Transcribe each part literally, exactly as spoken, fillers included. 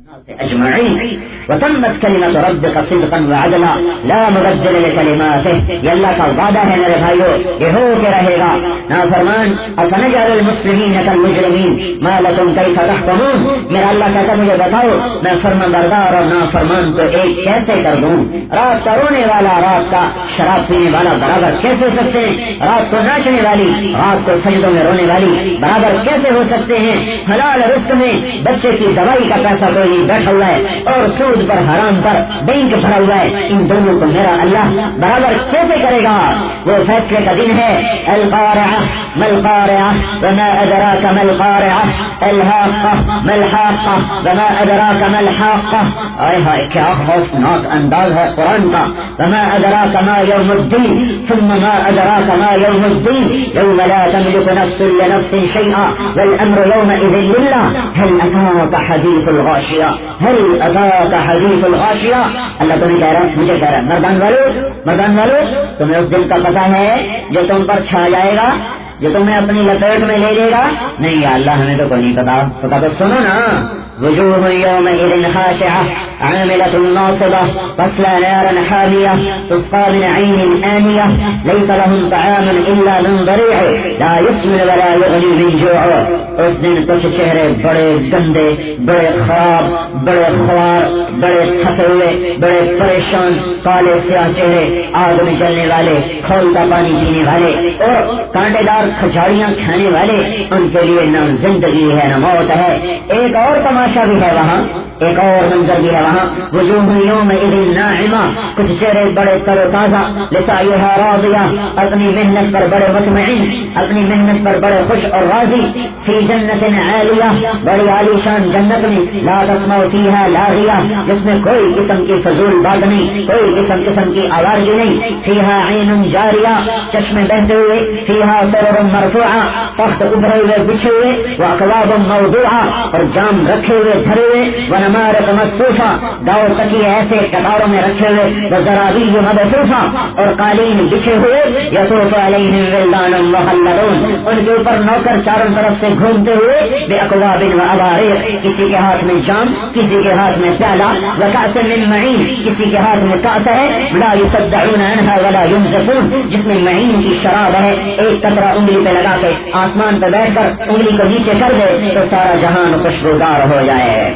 اجمعین وتمت کلمۃ ربک صدقا وعدلا لا مبدل لکلماتہ، یہ اللہ کا وعدہ ہے میرے بھائیو، یہ ہو کے رہے گا۔ نافرمان افنجعل المسلمین کالمجرمین ما لکم کیف تحکمون، میرا اللہ کہتا مجھے بتاؤ میں فرمانبردار اور نافرمان کو ایک کیسے کر دوں؟ رات کا رونے والا رات کا شراب پینے والا برابر کیسے ہو سکتے ہیں؟ رات کو ناچنے والی رات کو سجدوں میں رونے والی برابر کیسے ہو سکتے ہیں؟ حلال رزق میں بچے کی دوائی کا پیسہ کوئی نہیں بیٹھا ہوا ہے اور سود پر حرام پر بینک بھرا ہوا ہے، ان دونوں کو میرا اللہ برابر کیسے کرے گا؟ وہ فیصلے کا دن ہے۔ القارعہ ما القارعہ وما ادراک ما القارعہ، الحاقہ ما الحاقہ وما ادراک ما الحاقہ، آئے ہائے کیا خوفناک انداز ہے قرآن کا۔ وما ادراک ما یوم الدین ثم ما ادراک ما یوم الدین یوم لا تملک نفس لنفس شیئا والامر یومئذ للہ هل اتاک حدیث الغاشیہ هل اتاک حدیث الغاشیہ۔ اللہ تمہیں کہہ رہا مجھے کہہ رہا مردان والو مردان والو تمہیں اس دن کا پتہ ہے جو تم پر چھا جائے گا، جو تمہیں اپنی لپیٹ میں لے لے گا؟ نہیں یا اللہ ہمیں تو کوئی نہیں پتا، پتا تو سنو نا۔ وجوہ یومئذ خاشعہ عاملۃ ناصبہ تصلی نارا حامیہ تسقى من عین آنیہ لیس لهم طعام الا من ضریع لا یسمن ولا یغنی من جوع۔ اس دن کچھ چہرے بڑے گندے، بڑے خراب، بڑے خوار، بڑے تھکے ہوئے، بڑے پریشان، کالے سیاہ چہرے، آگ میں جلنے والے، کھولتا پانی پینے والے اور کانٹے دار کھجاڑیاں کھانے والے، ان کے لیے نہ زندگی ہے نہ موت ہے۔ ایک اور تماشا بھی ہے وہاں، ایک اور منظر بھی ہے وہاں۔ وجوہ یومئذ ناعمہ، کچھ چہرے بڑے تر و تازہ، لسعیہا راضیہ، اپنی محنت پر بڑے مطمئن، اپنی محنت پر بڑے خوش اور راضی۔ فی جنت عالیہ، بڑی عالی شان جنت میں، لا تسمع فیہا لاغیہ، جس میں کوئی قسم کی فضول بات نہیں، کوئی قسم قسم کی آوازی نہیں۔ فیہا عین جاریہ، چشمے بہتے ہوئے، فیہا سرر مرفوعہ، تخت ابھرے ہوئے بچھے ہوئے، واکواب موضوعہ، اور جام رکھے ہوئے دھرے ہوئے، ونمارق مصفوفہ، داؤ تکیے ایسے قطاروں میں رکھے ہوئے، وزرابی مبثوثہ، اور قالین بچھے ہوئے، یطوف علیہم ولدان مخلدون، ان کے اوپر نوکر چاروں طرف سے گھومتے ہوئے، باکواب وابارق، کسی کے ہاتھ میں جام، کسی کے ہاتھ میں پیالہ، وکأس من معین، کسی کے ہاتھ میں کأس ہے، لا یصدعون عنہا ولا ینزفون، جس میں معین کی شراب ہے، ایک قطرہ انگلی پہ لگا کے آسمان پہ بیٹھ کر انگلی کو نیچے کر دے تو سارا جہان خوشبودار ہو جائے۔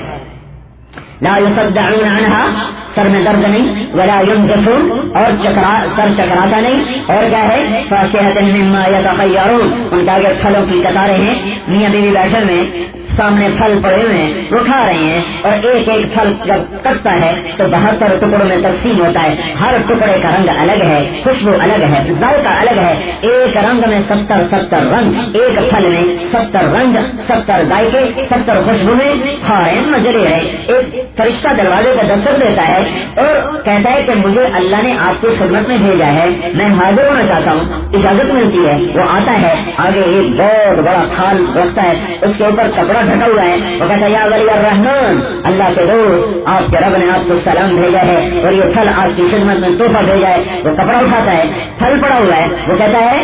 لا یصدعون عنہا، سر میں درد نہیں، ولا ینزفون، اور چکرا سر چکراتا نہیں، اور کیا ہے؟ فاکہۃ مما یتخیرون، ان کے آگے پھلوں کی قطاریں ہیں، میاں بیوی بیٹھے ہوئے سامنے پھل پڑے ہوئے ہیں، وہ کھا رہے ہیں، اور ایک ایک پھل جب کٹتا ہے تو بہتر ٹکڑوں میں تقسیم ہوتا ہے، ہر ٹکڑے کا رنگ الگ ہے، خوشبو الگ ہے، ذائقہ الگ ہے، ایک رنگ میں ستر ستر رنگ، ایک پھل میں ستر رنگ، ستر ذائقے، ستر خوشبویں، کھا رہے ہیں، مزے لے رہے ہیں۔ ایک فرشتہ دروازے کا دستک دیتا ہے اور کہتا ہے کہ مجھے اللہ نے آپ کی خدمت میں بھیجا ہے، میں حاضر ہونا چاہتا ہوں، اجازت ملتی ہے۔ وہ آتا ہے، آگے ایک بہت بڑا تھال رکھتا ہے، اس کے اوپر کپڑا ڈھکا ہوا ہے، وہ کہتا ہے یا ولی الرحمن، اللہ کے دوست، آپ کے رب نے آپ کو سلام بھیجا ہے اور یہ پھل آپ کی خدمت میں تحفہ بھیجا ہے۔ وہ کپڑا اٹھاتا ہے، پھل پڑا ہوا ہے، وہ کہتا ہے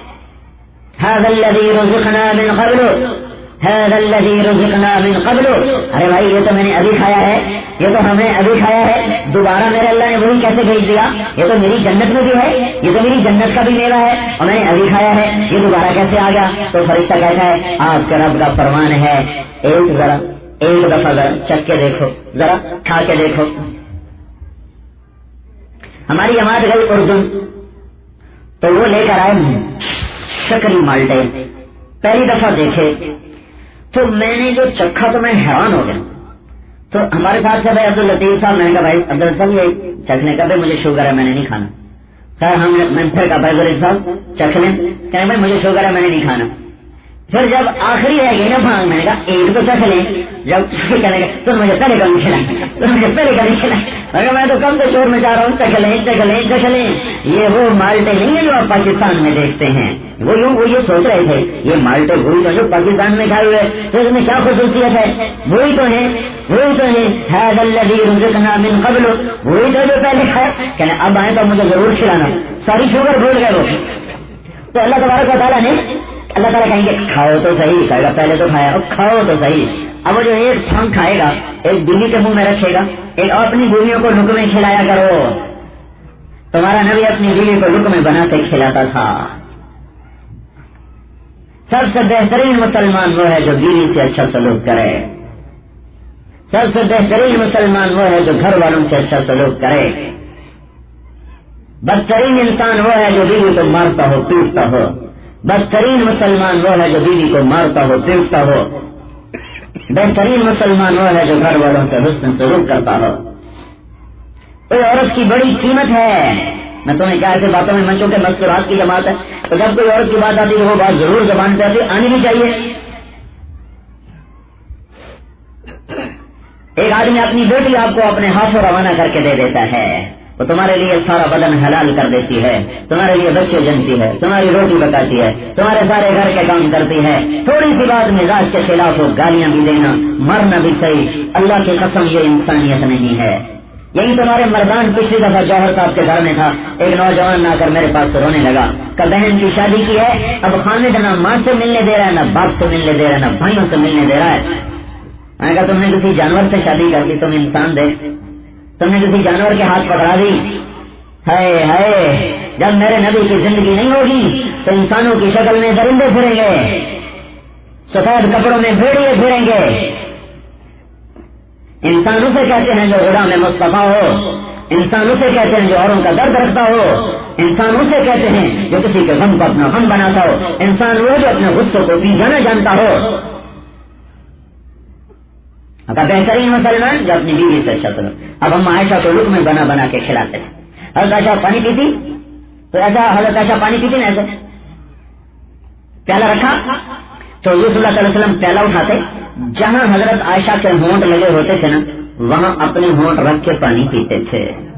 هذا الذي رزقنا من قبل هذا الذي رزقنا من قبل، ارے بھائی یہ تو میں نے ابھی کھایا ہے، یہ تو ہمیں ابھی کھایا ہے، دوبارہ میرے اللہ نے وہی کیسے بھیج دیا؟ یہ تو میری جنت میں بھی ہے، یہ تو میری جنت کا بھی میوہ ہے اور میں نے ابھی کھایا ہے، یہ دوبارہ کیسے آ گیا؟ تو فرشتہ کہتا ہے آپ کے رب کا فرمان ہے، ایک ذرا ایک دفعہ ذرا چکھ کے دیکھو، ذرا کھا کے دیکھو۔ ہماری جماعت گئی اردن، تو وہ لے کر آئے شکری مالٹے، پہلی دفعہ دیکھے تو میں نے جو چکھا تو میں حیران ہو گیا۔ تو ہمارے ساتھ تھے بھائی عبد الطیف صاحب، میں نے کہا بھائی عبد الطیف یہ چکھنے کا بھائی مجھے شوگر ہے، میں نے نہیں کھانا۔ خیر ہم نے میں پھر کہا بھائی غریب صاحب چکھ لیں، کہیں بھائی مجھے شوگر ہے میں نے نہیں کھانا۔ پھر جب آخری رہ گئی نا بھانگ، میں نے کہا ایک تو چکھ لیں، جب کہنے کا تو مجھے پہلے کا نہیں کھلائیں، تو مجھے پہلے کا نہیں کھلائیں، میں تو کم سے شور میں جا رہا ہوں، چکھ لیں چکھ لیں چکھ لیں۔ یہ وہ مالٹے نہیں ہیں جو آپ پاکستان میں دیکھتے ہیں، وہ یوں وہ یہ سوچ رہے تھے یہ مالٹے وہی تو جو پاکستان میں کھائے ہوئے، تو اس میں کیا خصوصیت ہے؟ وہی تو ہے وہی تو ہے هذا الذي رزقنا من قبل، وہی تو جو پہلے کھائے، کہنے اب آئے تو مجھے ضرور کھلانا، ساری شوگر بھول گئے وہ۔ تو اللہ تبارک و تعالیٰ نے، اللہ تعالیٰ کہیں گے کھاؤ تو صحیح، کہے گا پہلے تو کھایا، اب کھاؤ تو صحیح، اب وہ جو ایک پھانگ کھائے گا ایک بیوی کے منہ میں رکھے گا، ایک اپنی بیویوں کو لقمے کھلایا کرو. تمہارا نبی اپنی بیوی کو لقمے بنا کے کھلاتا تھا. سب سے بہترین مسلمان وہ ہے جو بیوی سے اچھا سلوک کرے. سب سے بہترین مسلمان وہ ہے جو گھر والوں سے اچھا سلوک کرے. بدترین انسان وہ ہے جو بیوی کو مارتا ہو پیٹتا ہو. بدترین مسلمان وہ ہے جو بیوی کو مارتا ہو پیٹتا ہو. بہترین مسلمان وہ ہے جو گھر والوں سے حسن سلوک کرتا ہو. کوئی عورت کی بڑی قیمت ہے. میں تمہیں کیا ایسے باتوں میں منچوں کے مذکورات کی جماعت ہے، تو جب کوئی عورت کی بات آتی ہے وہ بات ضرور زبان پہ آتی آنی بھی چاہیے. ایک آدمی اپنی بیٹی آپ کو اپنے ہاتھوں روانہ کر کے دے دیتا ہے، وہ تمہارے لیے سارا بدن حلال کر دیتی ہے، تمہارے لیے بچے جنتی ہے، تمہاری روٹی پکاتی ہے، تمہارے سارے گھر کے کام کرتی ہے. تھوڑی سی بات مزاج کے خلاف ہو گالیاں بھی دینا، مرنا بھی صحیح. اللہ کی قسم یہ انسانیت نہیں ہے. یہی تمہارے مردان پچھلی دفعہ جوہر صاحب کے گھر میں تھا، ایک نوجوان آ کر میرے پاس رونے لگا کہ بہن کی شادی کی ہے، اب خامد نہ ماں سے ملنے دے رہا ہے، نہ باپ سے ملنے دے رہا ہے، نہ بھائیوں سے ملنے دے رہا ہے. میں نے کہا تم نے کسی جانور سے شادی کر دی، تم انسان دے، تم نے کسی جانور کے ہاتھ پکڑا دی. ہے ہے جب میرے نبی کی زندگی نہیں ہوگی تو انسانوں کی شکل میں درندے پھریں گے، سفید کپڑوں میں بھیڑیے پھریں گے. انسان اسے کہتے ہیں جو غلام مصطفیٰ ہو، انسان اسے کہتے ہیں جو اوروں کا درد رکھتا ہو، انسان اسے کہتے ہیں جو کسی کے غم کو اپنا غم بناتا ہو، انسان وہ جو اپنے غصے کو پی جانا جانتا ہو. اگر بہترین مسلمان جو اپنی بیوی سے اچھا سلو. اب ہم عائشہ کو لقمے بنا بنا کے کھلاتے ہیں. حضرت عائشہ پانی پیتی تو ایسا، حضرت عائشہ پانی پیتی نا ایسے پیالہ رکھا تو حضور صلی اللہ علیہ وسلم پیالہ اٹھاتے، جہاں حضرت عائشہ کے ہونٹ لگے ہوتے تھے نا وہاں اپنے ہونٹ رکھ کے پانی پیتے تھے.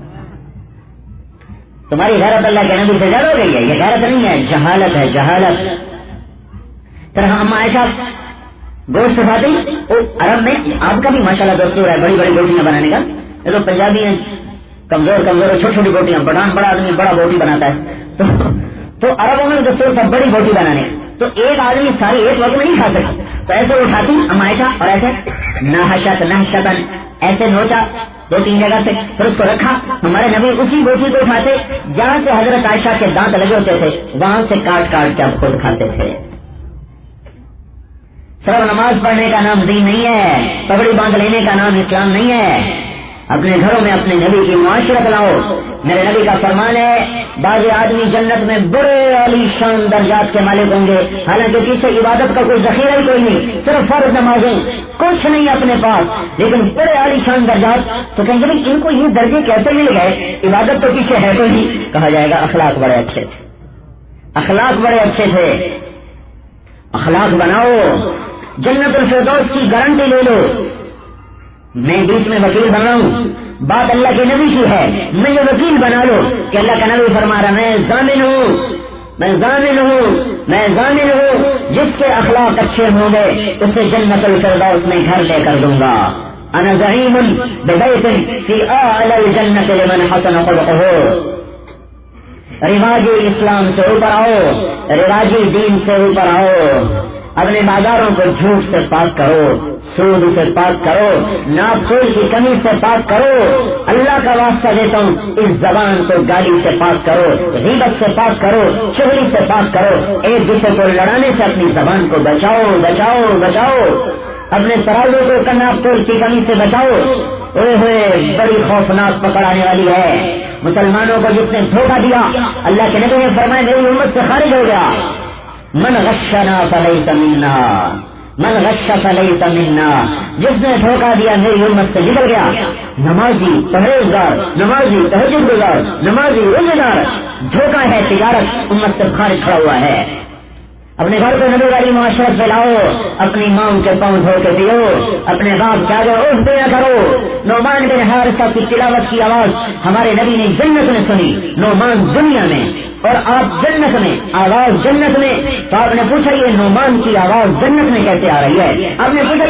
تمہاری غیرت اللہ کے نبی سے زیادہ ہو گئی ہے. یہ غیرت نہیں ہے، جہالت ہے، جہالت. طرح ہم عائشہ گوشت کھاتے عرب میں آپ کا بھی ماشاءاللہ دستور ہے بڑی بڑی بوٹیاں بنانے کا. یہ تو پنجابی ہیں کمزور کمزور چھوٹی چھوٹی بوٹیاں، پٹھان بڑا آدمی بڑا بوٹی بناتا ہے. تو تو عربوں میں دستور تھا بڑی بوٹی بنانے. تو ایک آدمی ساری ایک وقت میں نہیں کھا سکتا، تو ایسے اٹھاتی ہم عائشہ اور ایسے نحشت نحشتن ایسے نوچا دو تین جگہ سے، پھر اس کو رکھا. ہمارے نبی اسی بوٹی کو اٹھاتے جہاں سے حضرت عائشہ کے دانت لگے ہوتے تھے وہاں سے کاٹ کاٹ کے آپ خود کھاتے تھے. صرف نماز پڑھنے کا نام دین نہیں ہے، پگڑی باندھ لینے کا نام اسلام نہیں ہے. اپنے گھروں میں اپنے نبی کی معاشرت لاؤ. میرے نبی کا فرمان ہے بعض آدمی جنت میں بڑے عالی شان درجات کے مالک ہوں گے، حالانکہ کسی عبادت کا کوئی ذخیرہ ہی کوئی نہیں، صرف فرض نمازیں، کچھ نہیں اپنے پاس، لیکن بڑے عالی شان درجات. تو کہیں گے ان کو یہ درجے کیسے مل گئے؟ عبادت تو پیچھے ہے کوئی نہیں. کہا جائے گا اخلاق بڑے اچھے تھے، اخلاق بڑے اچھے تھے. اخلاق بناؤ، جنت الفردوس کی گارنٹی لے لو. میں بیچ میں وکیل بن رہا ہوں، بات اللہ کے نبی کی ہے، میں یہ وکیل بنا لو کہ اللہ کا نبی فرما رہا میں ضامن ہوں، میں ضامن ہوں، میں ضامن ہوں جس کے اخلاق اچھے ہوں گے اسے جنت الفردوس میں گھر لے کر دوں گا. انا زعیم ببیت فی اعلی الجنت لمن حسن خلقہ. رواجی اسلام سے اوپر آؤ، رواجی دین سے اوپر آؤ. اپنے بازاروں کو جھوٹ سے پاک کرو، سود سے پاک کرو، ناپتول کی کمی سے پاک کرو. اللہ کا واسطہ دیتا ہوں اس زبان کو گالی سے پاک کرو، غیبت سے پاک کرو، چغلی سے پاک کرو. ایک دوسرے کو لڑانے سے اپنی زبان کو بچاؤ بچاؤ بچاؤ. اپنے ترازو کو ناپتول کی کمی سے بچاؤ. اوے ہوئے بڑی خوفناک پکڑانے والی ہے مسلمانوں کو جس نے دھوکہ دیا. اللہ کے نبی نے فرمایا میری امت سے خارج ہو گیا. من غشنا فلیس منا، من غش فلیس منا. جس نے دھوکہ دیا میری امت سے نکل گیا. نمازی پرہیزگار، نمازی تہجد گزار، نمازی روزگار، دھوکہ ہے تجارت، امت سے خارج کھڑا ہوا ہے. اپنے گھر کو نبی والی معاشرت پھیلاؤ، اپنی ماں کے پاؤں دھو کے پیو، اپنے باپ کے آگے اٹھ دیا کرو. نعمان بن حارثہ کی تلاوت کی آواز ہمارے نبی نے جنت میں سنی. نعمان دنیا میں اور آپ جنت میں، آواز جنت میں. تو آپ نے پوچھا یہ نعمان کی آواز جنت میں کیسے آ رہی ہے؟ آپ نے پوچھا یہ کس کی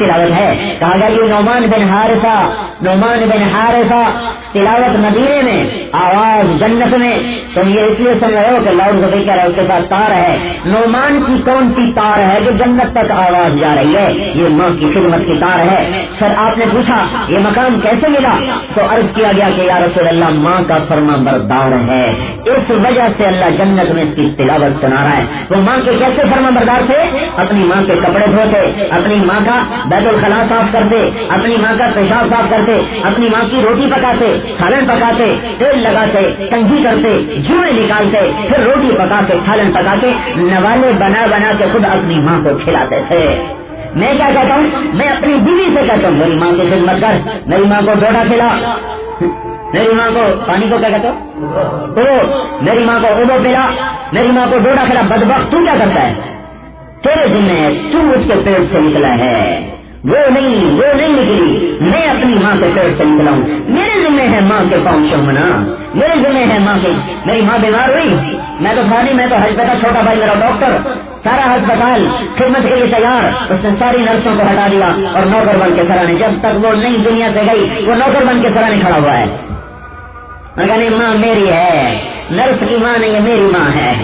تلاوت ہے. کہا گیا یہ نعمان بن حارثہ نعمان بن حارثہ تلاوت مدینے میں آواز جنت میں. تم یہ اس لیے سمجھ رہے ہو کہ لاؤڈ اسپیکر ہے اس کے پاس تار ہے. نعمان کی کون سی تار ہے جو جنت تک آواز جا رہی ہے؟ یہ ماں کی خدمت کی تار ہے. سر آپ نے پوچھا یہ مقام کیسے ملا؟ تو عرض کیا گیا کہ یا رسول اللہ ماں کا فرما بردار ہے, اس وجہ سے اللہ جنت میں اس کی تلاوت سنا رہا ہے. وہ ماں کے کیسے فرما بردار تھے؟ اپنی ماں کے کپڑے دھوتے, اپنی ماں کا بیت الخلا صاف کرتے, اپنی ماں کا پیشاب صاف کرتے, اپنی ماں کی روٹی پکاتے, سالن پکاتے, تیل لگاتے, کنگھی کرتے, جوئیں نکالتے, پھر روٹی پکا کے سالن پکا کے نوالے بنا بنا کے خود اپنی ماں کو کھلاتے تھے. میں کیا کہتا ہوں, میں اپنی بیوی سے کہتا ہوں میری ماں کی خدمت کر, میری ماں کو ڈوڈا کھلا, میری ماں کو پانی کو کیا کہتا ہوں تو میری ماں کو اوبو پلا, میری ماں کو ڈوڈا کھلا. بدبخت تو کیا کرتا ہے؟ تیرے ذمہ ہے, تو اس کے پیٹ سے نکلا ہے, وہ نہیں وہ نہیں نکلی. میں اپنی ماں کے پیٹ سے نکلا ہوں, میرے ذمہ ہے ماں کے پاؤں چومنا, میرے ذمہ ہے ماں کے. میری ماں بیمار ہوئی, میں تو تھا نہیں, میں تو ہسپتال, چھوٹا بھائی میرا ڈاکٹر, سارا ہسپتال خدمت کے لیے تیار. اس نے ساری نرسوں کو ہٹا دیا اور نوکر بن کے سرانے, جب تک وہ نئی دنیا سے گئی وہ نوکر بن کے سرانے کھڑا ہوا ہے. میں کہا نہیں ماں میری ہے, نرس کی ماں نہیں, یہ میری ماں ہے.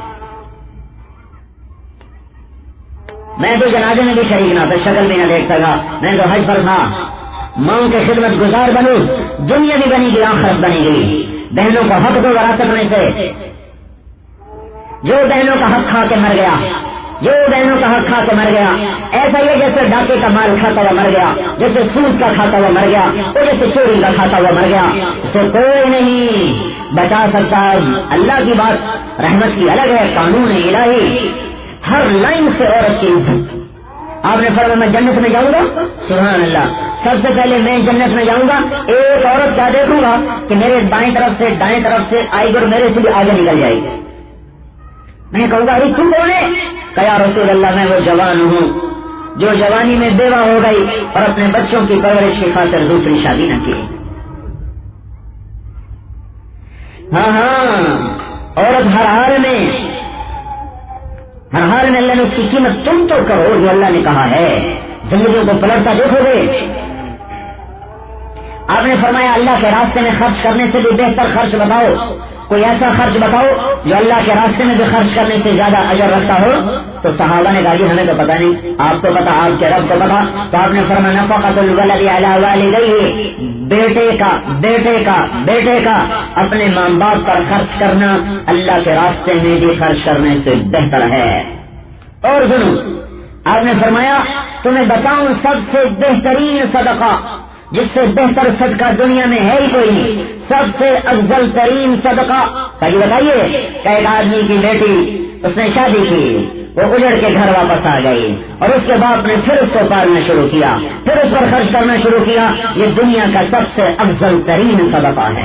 میں تو جنازے میں بھی شریک نہ تھا, شکل بھی نہ دیکھ سکا, میں تو حج پر تھا. ماں کے خدمت گزار بنوں, دنیا بھی بنی گئی آخرت بنی گئی. بہنوں کا حق تو وراثت میں سے, جو بہنوں کا حق کھا کے مر گیا, جو بہنوں کا حق کھا کے مر گیا, ایسا یہ جیسے ڈاکے کا مال کھاتا ہوا مر گیا, جیسے سود کا کھاتا ہوا مر گیا, اور جیسے چوری کا کھاتا ہوا مر گیا, اسے کوئی نہیں بچا سکتا. اللہ کی بات رحمت کی الگ ہے, قانون الہی ہر لائن سے عورت کی عزت. آپ نے فرمایا میں جنت میں جاؤں گا, سبحان اللہ, سب سے پہلے میں جنت میں جاؤں گا, ایک عورت کیا دیکھوں گا کہ میرے بائیں طرف سے دائیں طرف سے آئی اور میرے سے بھی آگے نکل جائے گی. میں کہوں گا ارے تم کون ہے؟ کہ یا رسول اللہ میں وہ جوان ہوں جو جوانی میں بیوہ ہو گئی اور اپنے بچوں کی پرورش کی خاطر دوسری شادی نہ کی. ہاں ہاں, عورت ہر حال میں ہر حال میں اللہ نے اس کی قیمت تم تو کرو جو اللہ نے کہا ہے. زندگیوں کو پلٹتا دیکھو گے. آپ نے فرمایا اللہ کے راستے میں خرچ کرنے سے بھی بہتر خرچ بتاؤ, کوئی ایسا خرچ بتاؤ جو اللہ کے راستے میں بھی خرچ کرنے سے زیادہ اجر رکھتا ہو. تو صحابہ نے کہا جی ہمیں تو پتا نہیں, آپ کو پتا, آپ کے رب کو پتا. تو آپ نے فرمایا نفقۃ الولد علی والدیہ, بیٹے کا بیٹے کا بیٹے کا اپنے ماں باپ پر خرچ کرنا اللہ کے راستے میں بھی خرچ کرنے سے بہتر ہے. اور سنو, آپ نے فرمایا تمہیں بتاؤں سب سے بہترین صدقہ, جس سے بہتر صدقہ دنیا میں ہے ہی کوئی نہیں, سب سے افضل ترین صدقہ. کہیں بتائیے کہ ایک آدمی کی بیٹی, اس نے شادی کی, وہ اجڑ کے گھر واپس آ گئی, اور اس کے باپ نے پھر اس کو پالنا شروع کیا, پھر اس پر خرچ کرنا شروع کیا. یہ دنیا کا سب سے افضل ترین صدقہ ہے.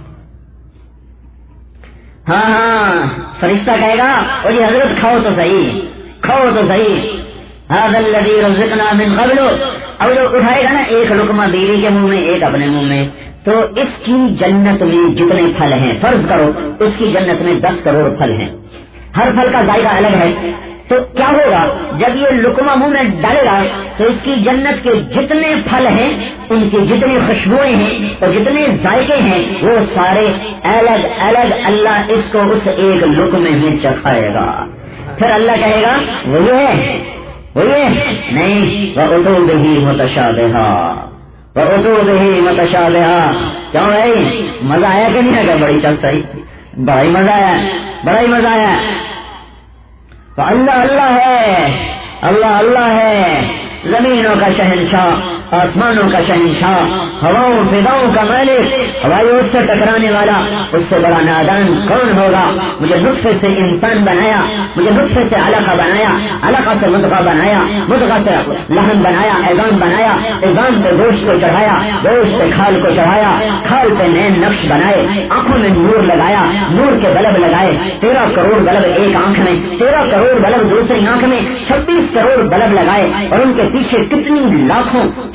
ہاں ہاں, فرشتہ کہے گا اور یہ حضرت کھاؤ تو صحیح, کھاؤ تو صحیح. هذا الذي رزقنا من قبل, اب جو اٹھائے گا نا ایک لقمہ بیوی کے منہ میں ایک اپنے منہ میں, تو اس کی جنت میں جتنے پھل ہیں, فرض کرو اس کی جنت میں دس کروڑ پھل ہیں, ہر پھل کا ذائقہ الگ ہے. تو کیا ہوگا جب یہ لقمہ منہ میں ڈالے گا تو اس کی جنت کے جتنے پھل ہیں, ان کی جتنی خوشبوئیں ہیں اور جتنے ذائقے ہیں, وہ سارے الگ الگ اللہ اس کو اس ایک لقمے میں چکھائے گا. پھر اللہ کہے گا وہ یہ ہے, وہ یہ نہیں, وَأُتُوبِهِ مُتَشَابِهًا, وَأُتُوبِهِ مُتَشَابِهًا. کیوں بھائی مزہ آیا کہ نہیں آیا؟ بڑی چلتا ہی, بڑا ہی مزہ آیا, بڑا ہی مزہ آیا. تو اللہ اللہ ہے, اللہ اللہ ہے, زمینوں کا شہنشاہ, آسمانوں کا شہنشاہ, ہواؤں فضاؤں کا مالک, ہوائیوں سے ٹکرانے والا, اس سے بڑا نادان کون ہوگا؟ مجھے نطفے سے انسان بنایا, مجھے نطفے سے علقہ بنایا, علقہ سے مضغہ بنایا, مضغہ سے لحم بنایا, عظام بنایا, عظام پہ گوشت کو چڑھایا, گوشت پہ کھال کو چڑھایا, کھال پہ نین نقش بنائے, آنکھوں میں نور لگایا, نور کے بلب لگائے, تیرہ کروڑ بلب ایک آنکھ میں, تیرہ کروڑ بلب دوسری آنکھ میں, چھبیس کروڑ بلب لگائے, اور ان کے پیچھے کتنی لاکھوں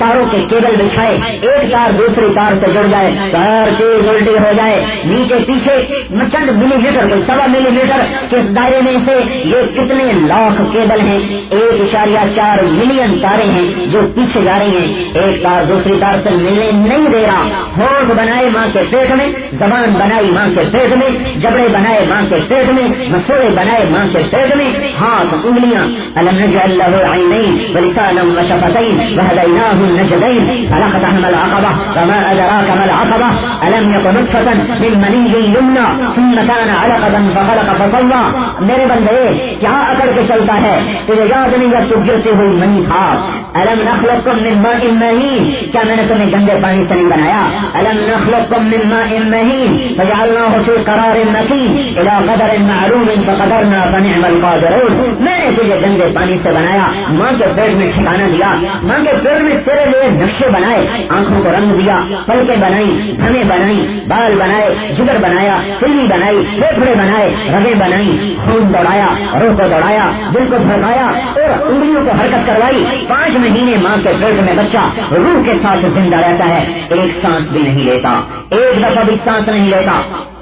تاروں کے کیبل بچھائے، ایک تار دوسری تار سے جڑ جائے تو ہر چیز الٹی ہو جائے، نیچے پیچھے چند ملی میٹر کوئی سوا ملی میٹر کے دائرے میں سے یہ کتنے لاکھ کیبل ہیں، ایک اشاریہ چار ملین تاریں ہیں جو پیچھے جا رہی ہیں، ایک تار دوسری تار سے ملنے نہیں دے رہا۔ ہونٹ بنائے ماں کے پیٹ میں، زبان بنائی ماں کے پیٹ میں، جبڑے بنائے ماں کے پیٹ میں، مسوڑے بنائے ماں کے پیٹ میں، ہاتھ انگلیاں الم نجعل له عینین ولسانا وشفتین وهدیناہ النجدین فلاقتحم العقبہ وما ادراک ما العقبہ الم یکن نطفة من منی یمنی ثم كان علقة فخلق فسوى۔ میرے بندے کیا اکڑ کے چلتا ہے، تجھے یاد نہیں جب تو گرتی ہوئی منی تھا۔ الم نخلقکم من ماء مہین، کیا میں نے تمہیں گندے پانی سے نہیں بنایا؟ الم نخلقکم من ماء مہین فجعلناہ فی قرار مکین الی قدر معلوم فقدرنا فنعم القادرون۔ میں نے تجھے گندے پانی سے بنایا، ماں کے پیٹ میں ٹھکانا دیا، ماں کے پیٹ میں تیرے لیے نقشے بنائے، آنکھوں کو رنگ دیا، پلکیں بنائی، دھمیں بنائی، بال بنائے، جگر بنایا، سلی بنائی، پھیپھڑے بنائے، رگیں بنائی، خون دوڑایا، روح کو دوڑایا، دل کو دھڑکایا اور انگلیوں کو حرکت کروائی۔ پانچ مہینے ماں کے پیٹ میں بچہ روح کے ساتھ زندہ رہتا ہے، ایک سانس بھی نہیں لیتا، ایک دفعہ بھی سانس نہیں لیتا،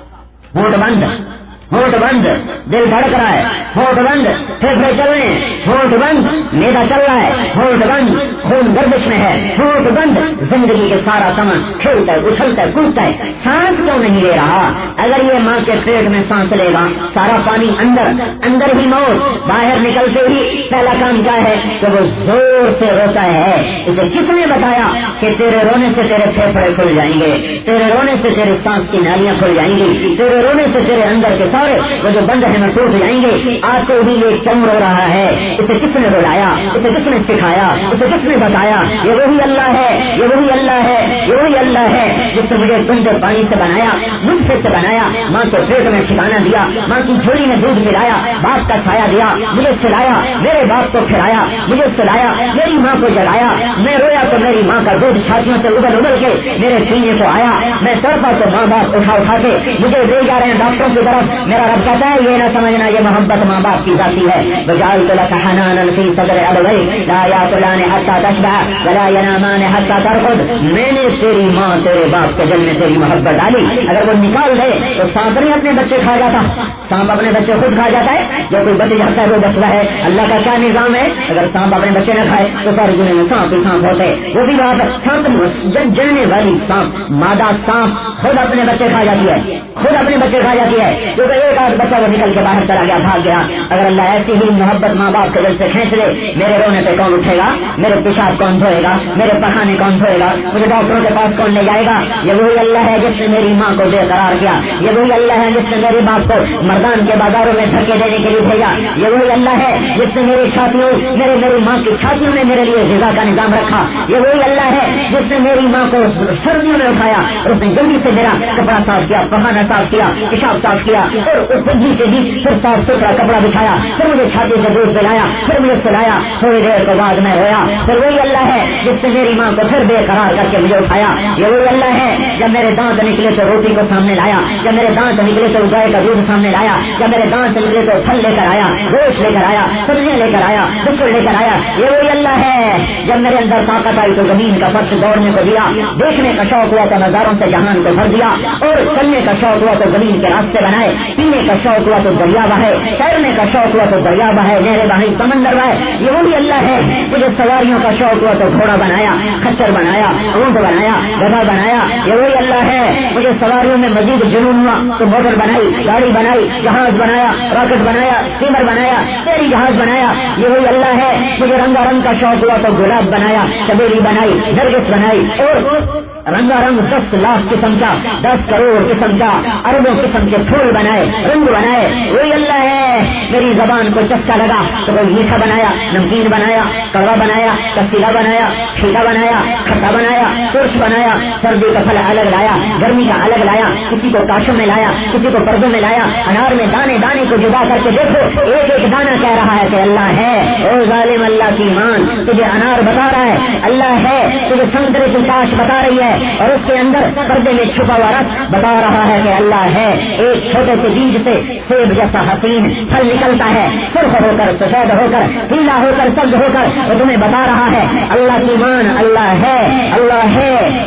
ہونٹ بند، ہونٹ بند، دل دھڑک رہا ہے، ہونٹ بند، پھیپھڑے چل رہے ہیں، ہونٹ بند، میدا چل رہا ہے، ہونٹ بند، خون گردش میں ہے، ہونٹ بند، زندگی کے سارا سامان کھیلتا ہے، اچھلتا ہے، کودتا ہے، سانس کیوں نہیں لے رہا؟ اگر یہ ماں کے پیٹ میں سانس لے گا، سارا پانی اندر، اندر ہی موت، باہر نکلتے ہی پہلا کام کیا ہے کہ وہ زور سے روتا ہے۔ اسے کس نے بتایا کہ تیرے رونے سے تیرے پھیپھڑے کھل جائیں گے، تیرے رونے سے تیرے سانس کی نالیاں کھل جائیں گی، تیرے رونے سے تیرے اندر کے وہ جو بند ہے میں ٹوٹ جائیں گے۔ آج کو بھی یہ کیوں رو رہا ہے؟ اسے کس نے رلایا؟ اسے کس نے سکھایا؟ اسے کس نے بتایا؟ یہ وہی اللہ ہے، یہ وہی اللہ ہے، یہ وہی اللہ ہے جس نے مجھے گندے پانی سے بنایا، مجھ سے بنایا، ماں کے پیٹ میں ٹھکانا دیا، ماں کی جھولی میں دودھ پلایا، باپ کا چھایا دیا، مجھے سلایا، میرے باپ کو کھلایا، مجھے سلایا، میری ماں کو جگایا، میں رویا تو میری ماں کا دودھ چھاتیوں سے ابل ابل کے میرے سینے کو آیا، میں تڑپا تو ماں باپ اٹھا اٹھا کے مجھے لے جا رہے ہیں ڈاکٹروں کی طرف۔ میرا رب کہتا ہے یہ نہ سمجھنا یہ محبت ماں باپ کی ذاتی ہے۔ وجعلت لك حنانا في صدر ابويك لا ياكلان حتى تشبع ولا ينامان حتى ترقد۔ میں نے تیری ماں تیرے باپ کے دل میں تیری محبت ڈالی، اگر وہ نکال دے تو سانپ نہیں اپنے بچے کھا جاتا، سانپ اپنے بچے خود کھا جاتا ہے، جو کوئی بچے جاتا ہے وہ بچتا ہے۔ اللہ کا کیا نظام ہے؟ اگر سانپ اپنے بچے نہ کھائے تو ساری دنیا میں سانپ ہی سانپ ہوتے۔ وہ بھی بات سانپ جلنے والی سانپ، مادہ سانپ خود اپنے بچے کھا جاتی ہے، خود اپنے بچے کھا جاتی ہے، کیونکہ ایک آدھ بچہ وہ نکل کے باہر چلا گیا، بھاگ گیا۔ اگر اللہ ایسی ہی محبت ماں باپ کے دل سے کھینچ لے، میرے رونے پہ کون اٹھے گا؟ میرے پیشاب کون دھوئے گا؟ میرے پخانے کون دھوئے گا؟ مجھے ڈاکٹروں کے پاس کون لے جائے گا؟ یہ وہی اللہ ہے جس نے میری ماں کو بے قرار کیا، یہ وہی اللہ ہے جس نے میرے باپ کو مردان کے بازاروں میں دھکے دینے کے لیے بھیجا، یہ وہی اللہ ہے جس نے میری چھاتیوں میرے میری ماں کی چھاتیوں میں میرے لیے غذا کا نظام رکھا، یہ وہی اللہ ہے جس نے میری ماں کو سردیوں میں اٹھایا اور اس نے جلدی سے میرا کپڑا صاف کیا، پخانا صاف کیا، پیشاب صاف کیا اور اس سے بھی پھر صاف ستھرا کپڑا بچھایا، پھر مجھے چھاتی سے دودھ پلایا، پھر مجھے سلایا، تھوڑی دیر کے بعد میں رویا۔ پھر وہی اللہ ہے جس نے میری ماں کو پھر بے قرار کر کے مجھے اٹھایا، یہ وہی اللہ ہے جب میرے دانت نکلے تو روٹی کو سامنے لایا، جب میرے دانت نکلے تو گائے کا دودھ سامنے لایا، جب میرے دانت نکلے تو پھل لے کر آیا، گوشت لے کر آیا، سبزیاں لے کر آیا، بسکٹ لے کر آیا، یہ وہی اللہ ہے جب میرے اندر طاقت آئی تو زمین کا فرش دوڑنے کو دیا، دیکھنے کا شوق ہوا تو نظاروں سے جہان کو بھر دیا، اور چلنے کا شوق ہوا تو زمین کے راستے بنائے، پینے کا شوق ہوا تو دریا بہے، تیرنے کا شوق ہوا تو دریا بہے، نہریں بہیں، سمندر بہے، یہ وہی اللہ ہے مجھے سواریوں کا شوق ہوا تو گھوڑا بنایا، خچر بنایا، اونٹ بنایا، گدھا بنایا، یہ وہی اللہ ہے مجھے سواریوں میں مزید جنون ہوا تو موٹر بنائی، گاڑی بنائی، جہاز بنایا، راکٹ بنایا، اسٹیمر بنایا، تیری جہاز بنایا، یہ وہی اللہ ہے مجھے رنگا رنگ کا شوق ہوا تو گلاب بنایا، چمیلی بنائی، نرگس بنائی، اور رنگا رنگ دس لاکھ قسم کا، دس کروڑ قسم کا، اربوں قسم کے پھول بنائے، رنگ بنائے، وہی اللہ ہے میری زبان کو چسکا لگا تو کوئی میٹھا بنایا، نمکین بنایا، کڑوا بنایا، کسیلا بنایا، کھیلا بنایا، کھٹا بنایا، ترش بنایا، سردی کا پھل الگ لایا، گرمی کا الگ لایا، کسی کو کاشوں میں لایا، کسی کو پردوں میں لایا، انار میں دانے دانے کو جدا کر کے دیکھو، ایک ایک دانہ کہہ رہا ہے کہ اللہ ہے۔ او ظالم اللہ کی مان، تجھے انار بتا رہا ہے اللہ ہے، تجھے سنترے کی کاش بتا رہی ہے اور اس کے اندر پردے میں چھپا ہوا رس بتا رہا ہے کہ اللہ ہے۔ ایک چھوٹے سے بیج سے سیب جیسا حسین پھل نکلتا ہے، سرخ ہو کر سفید ہو کر پیلا ہو کر سبز ہو کر، وہ تمہیں بتا رہا ہے اللہ کی مان اللہ ہے۔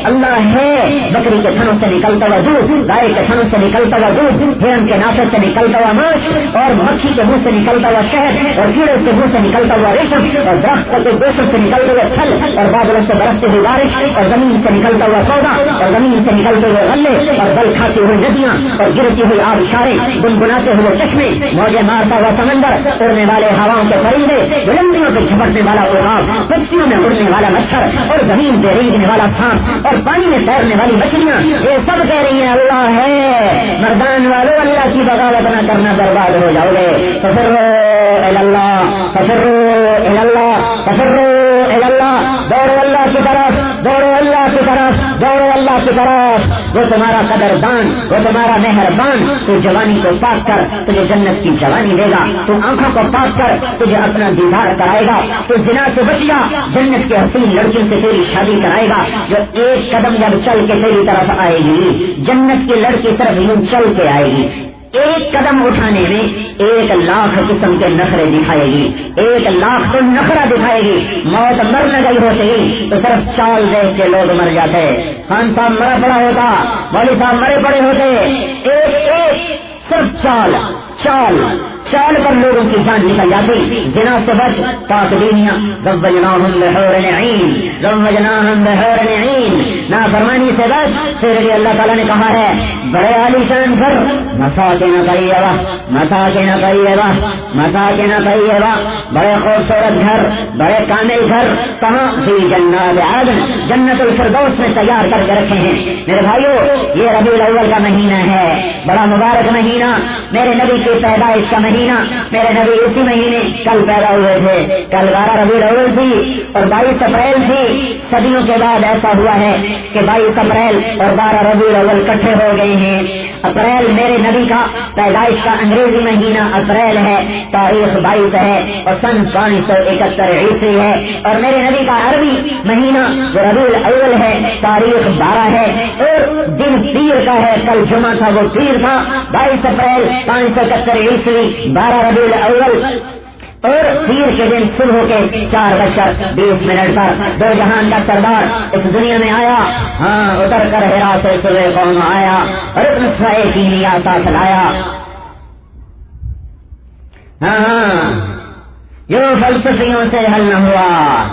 اللہ ہے بکری کے تھنوں سے نکلتا ہوا دودھ، گائے کے تھنوں سے نکلتا ہوا دودھ، ہرن کے نافے سے نکلتا ہوا ماش، اور مکھی کے منہ سے نکلتا ہوا شہد، اور کیڑے کے منہ سے نکلتا ہوا ریشم، اور درخت کے گوشت سے نکلتے ہوئے پھل، اور بادلوں سے برستی ہوئی بارش، اور زمین سے نکلتا ہوا پودا، اور زمین سے نکلتے ہوئے غلے، اور بل کھاتی ہوئی ندیاں، اور گرتی ہوئی آبشاریں، گنگناتے ہوئے چشمے، موجیں مارتا ہوا سمندر، اڑنے والے ہواؤں کے پرندے، بلندیوں پہ جھپٹنے والا عقاب، پکشیوں میں اڑنے والا مچھر، اور زمین پہ رینگنے والا سانپ، اور پانی میں تیرنے والی مچھلیاں، یہ سب کہہ رہی ہیں اللہ ہے۔ مردان والوں اللہ کی بغاوت نہ کرنا، برباد ہو جاؤ گے۔ ففروا الی اللہ، ففروا الی اللہ، ففروا الی اللہ، دوڑو اللہ کی طرف، دوڑو اللہ کی طرف، دوڑو اللہ کی طرف۔ وہ تمہارا قدردان، وہ تمہارا مہربان، تو جوانی کو پاک کر تجھے جنت کی جوانی دے گا، تو آنکھوں کو پاک کر تجھے اپنا دیدار کرائے گا، تو زنا سے بچ جا، جنت کے حسین لڑکیوں سے تیری شادی کرائے گا، جو ایک قدم جب چل کے تیری طرف آئے گی، جنت کی لڑکی طرف یوں چل کے آئے گی، ایک قدم اٹھانے میں ایک لاکھ قسم کے نخرے دکھائے گی، ایک لاکھ تو نخرہ دکھائے گی۔ موت مر نہ گئی ہوتی تو صرف چال دیکھ کے لوگ مر جاتے، خان صاحب مرا پڑا ہوتا، مولوی صاحب مرے پڑے ہوتے، ایک ایک صرف چال چال چال پر لوگوں کی جان نکل جاتی۔ زنا سے بچ، پاک دینیاں، زوجناہم بحور عین، زوجناہم بحور عین، نافرمانی سے بچ۔ پھر بھی اللہ تعالیٰ نے کہا ہے بڑے عالی شان گھر، مساکن طیبہ، مساکن طیبہ، مساکن طیبہ، بڑے خوبصورت گھر، بڑے کامل گھر، کہاں؟ فی جنات عدن، جنت الفردوس میں تیار کر کے رکھے ہیں۔ میرے بھائیو، یہ ربیع الاول کا مہینہ ہے، بڑا مبارک مہینہ، میرے نبی کی پیدائش کا مہینہ، میرے نبی اسی مہینے کل پیدا ہوئے تھے، کل بارہ ربیع الاول تھی اور بائیس اپریل تھی۔ صدیوں کے بعد ایسا ہوا ہے کہ بائیس اپریل اور بارہ ربیع الاول اکٹھے ہو گئے ہیں۔ اپریل میرے نبی کا پیدائش کا انگریزی مہینہ اپریل ہے، تاریخ بائیس ہے اور سن پانچ سو اکہتر عیسوی ہے، اور میرے نبی کا عربی مہینہ جو ربیع الاول ہے تاریخ بارہ ہے اور دن پیر کا ہے، کل جمعہ تھا وہ پیر تھا، بائیس اپریل پانچ سو اکہتر عیسوی، بارہ ربیع الاول، اور پیر کے دن صبح کے چار بج کر بیس منٹ پر دو جہان کا سردار اس دنیا میں آیا، ہاں اتر کر ہرا سے صبح قوم آیا اور اتنے سائے کی نیا ساتھ لایا۔ ہاں ہاں جو فلسفیوں سے حل نہ ہوا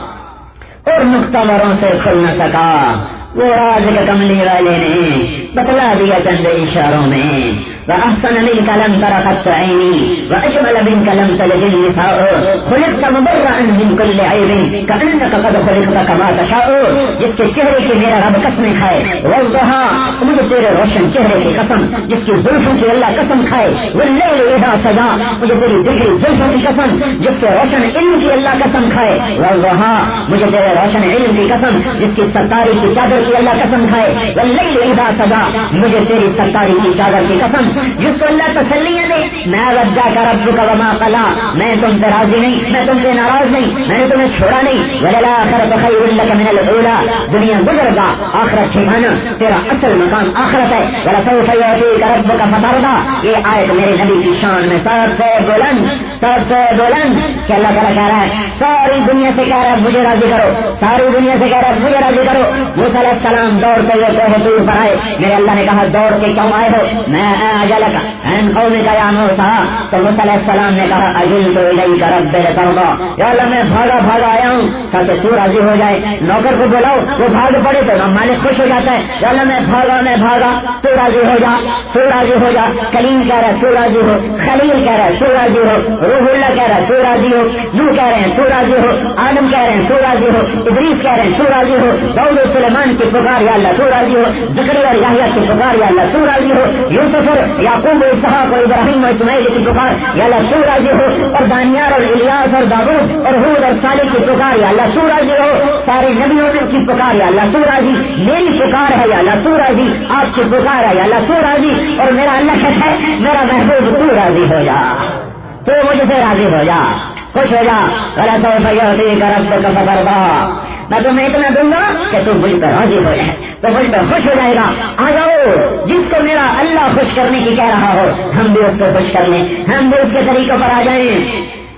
اور مختبروں سے کھل نہ سکا، وہ راز کے کملی والے نے بتلا دیا چند اشاروں میں۔ وَأَحْسَنَ مِنْكَ لَمْ تَرَ قَطُّ عَيْنِي وَأَجْمَلَ مِنْكَ لَمْ تَلِدِ النِّسَاءُ خُلِقْتَ مُبَرَّأً مِنْ كُلِّ عَيْبٍ كَأَنَّكَ قَدْ خُلِقْتَ كَمَا تَشَاءُ۔ جس کے چہرے کی میرا رب قسمیں کھائے، وَالضُّحَىٰ، مجھے تیرے روشن چہرے کی قسم، جس کی زلفوں کی اللہ قسم کھائے، وَاللَّيْلِ إِذَا سَجَىٰ، مجھے تیری بکھری زلفوں کی قسم، جس کے روشن علم کی اللہ قسم کھائے، وَالضُّحَىٰ، مجھے تیرے روشن علم کی قسم، جس کی ستاری کی چادر کی اللہ قسم کھائے، وَاللَّيْلِ إِذَا سَجَىٰ، مجھے تیری ستاری کی چادر کی قسم، جس کو اللہ تسلیاں دے، میں رجا کا رب کا وما قلا، میں تم سے راضی نہیں، میں تم سے ناراض نہیں، میں نے تمہیں چھوڑا نہیں، وَلَلْآخِرَةُ خَيْرٌ لَكَ مِنَ الْأُولَىٰ، دنیا گزر گا، آخرت ٹھکانا، تیرا اصل مقام آخرت ہے، وَلَسَوْفَ يُعْطِيكَ رَبُّكَ فَتَرْضَىٰ۔ یہ آیت میرے نبی کی شان میں سب سے بلند، سب سے بلند کہ اللہ تعالیٰ کہہ رہا ہے ساری دنیا سے کہہ رہا ہے مجھے راضی کرو، ساری دنیا سے کہہ رہا ہے مجھے راضی کرو۔ موسیٰ علیہ السلام دوڑتے ہوئے کوہ طور پر آئے، میرے اللہ نے کہا دوڑ کے کیوں آئے ہو؟ میں اجلک ان قوم کا یا موسیٰ، تو موسیٰ علیہ السلام نے کہا اجلت الیک رب لترضیٰ، یا اللہ میں بھاگا بھاگا آیا ہوں تاکہ تو راضی ہو جائے۔ نوکر کو بلاؤ، وہ بھاگ پڑے تو مالک خوش ہو جاتا ہے، یا اللہ میں بھاگا میں بھاگا تو راضی ہو جا، تو راضی ہو جا۔ کلیم کہہ رہا ہے تو راضی ہو، خلیل کہہ رہا ہے تو راضی ہو، روح اللہ کہہ رہا ہے تو راضی ہو، نوح کہہ رہے ہیں تو راضی ہو، آدم کہہ رہے ہیں تو راضی ہو، ادریس کہہ رہے ہیں تو راضی ہو، داؤد و سلیمان کی پکار یا اللہ تو راضی ہو، زکریا اور یحییٰ کی پکار یا اللہ تو راضی ہو، یوسف اور یعقوب و اسحاق اور ابراہیم اور اسماعیل کی پکار یا اللہ تو راضی ہو، اور دانیال اور الیاس اور داؤد اور ہود اور صالح کی پکار یا اللہ تو راضی ہو، سارے نبیوں کی پکار یا اللہ تو راضی، میری پکار ہے یا اللہ تو راضی، آپ کی پکار ہے یا اللہ تو راضی، اور میرا اللہ کہتا ہے میرا محبوب تو راضی ہو جا، تو مجھ سے راضی ہو جا، خوش ہو جا۔ وَلَسَوْفَ يُعْطِيكَ رَبُّكَ فَتَرْضَىٰ، میں تمہیں اتنا دوں گا کہ تم مجھ پر راضی ہو جائے، تو مجھ پر خوش ہو جائے گا۔ آ جاؤ، جس کو میرا اللہ خوش کرنے کی کہہ رہا ہو ہم بھی اس کو خوش کر لیں، ہم بھی اس کے طریقوں پر آ جائیں۔